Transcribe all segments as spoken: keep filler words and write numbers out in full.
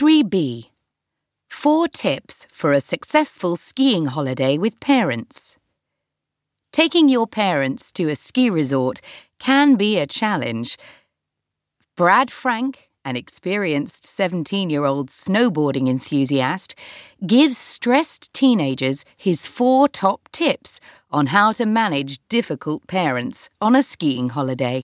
three B. Four tips for a successful skiing holiday with parents. Taking your parents to a ski resort can be a challenge. Brad Frank, an experienced seventeen-year-old snowboarding enthusiast, gives stressed teenagers his four top tips on how to manage difficult parents on a skiing holiday.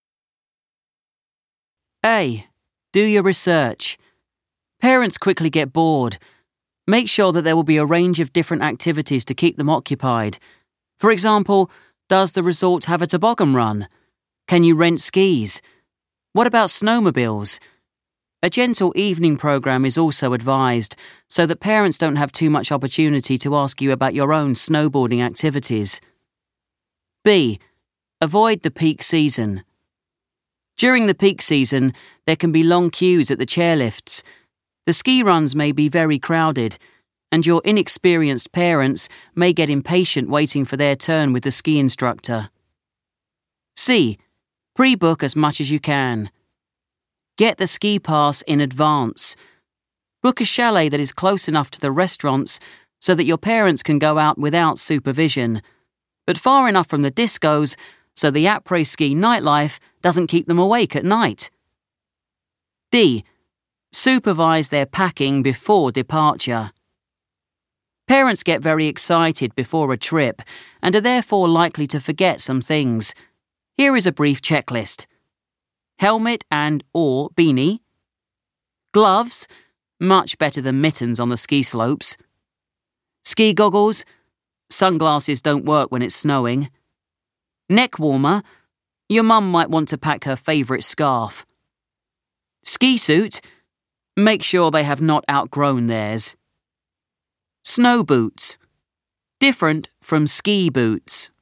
A. Do your research. Parents quickly get bored. Make sure that there will be a range of different activities to keep them occupied. For example, does the resort have a toboggan run? Can you rent skis? What about snowmobiles? A gentle evening program is also advised so that parents don't have too much opportunity to ask you about your own snowboarding activities. B. Avoid the peak season. During the peak season, there can be long queues at the chairlifts. The ski runs may be very crowded, and your inexperienced parents may get impatient waiting for their turn with the ski instructor. C. Pre-book as much as you can. Get the ski pass in advance. Book a chalet that is close enough to the restaurants so that your parents can go out without supervision, but far enough from the discos so the après-ski nightlife doesn't keep them awake at night. D. Supervise their packing before departure. Parents get very excited before a trip and are therefore likely to forget some things. Here is a brief checklist. Helmet and or beanie. Gloves, much better than mittens on the ski slopes. Ski goggles, sunglasses don't work when it's snowing. Neck warmer, your mum might want to pack her favourite scarf. Ski suit, make sure they have not outgrown theirs. Snow boots, different from ski boots.